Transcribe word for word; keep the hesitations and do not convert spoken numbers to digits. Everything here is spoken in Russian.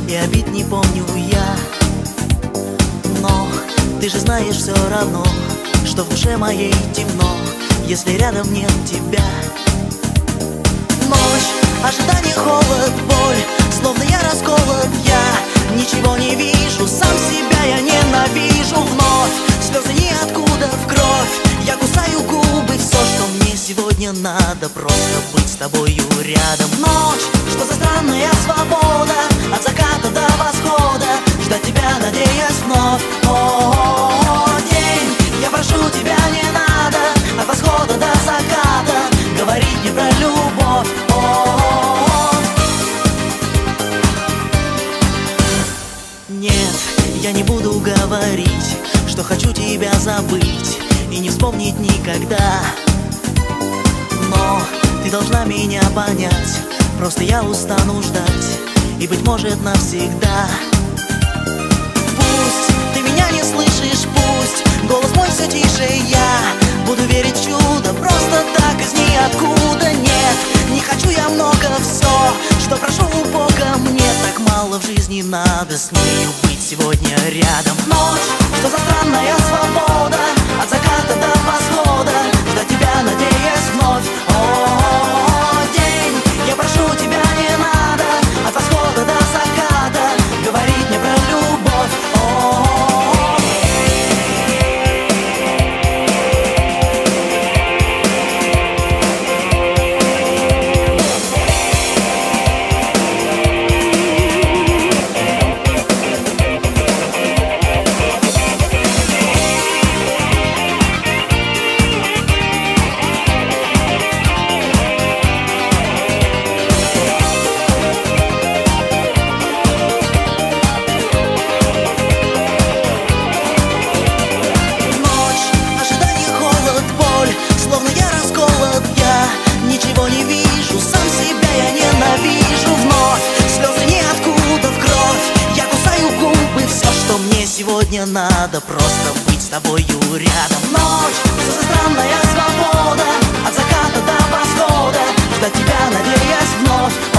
и обид не помню я. Но ты же знаешь все равно, что в душе моей темно, если рядом нет тебя. Ночь, ожидание, холод, боль, словно я расколот, я ничего не вижу, сам себя я ненавижу. Вновь слезы ниоткуда в кровь, я кусаю губы. Все, что мне сегодня надо, просто быть с тобою рядом. Ночь, что за странная свобода, от заката до восхода, ждать тебя, надеясь вновь. О, день, я прошу тебя, не надо от восхода до заката говорить мне про любовь. О, нет, я не буду говорить, что хочу тебя забыть и не вспомнить никогда. Но ты должна меня понять, просто я устану ждать, и, быть может, навсегда. Пусть ты меня не слышишь, пусть голос мой все тише, я буду верить в чудо, просто так из ниоткуда. Нет, не хочу я много, все, что прошу у Бога, мне так мало в жизни надо с нею быть сегодня рядом. Ночь, что за странная свобода, от заката до восхода, ждать тебя, надеясь вновь. О, день, я прошу тебя, не надо от восхода до заката говорить мне про любовь. О, ничего не вижу, сам себя я ненавижу. Вновь слезы ниоткуда в кровь, я кусаю губы. Все, что мне сегодня надо, просто быть с тобою рядом. Ночь, что за странная свобода, от заката до восхода, ждать тебя, надеясь вновь.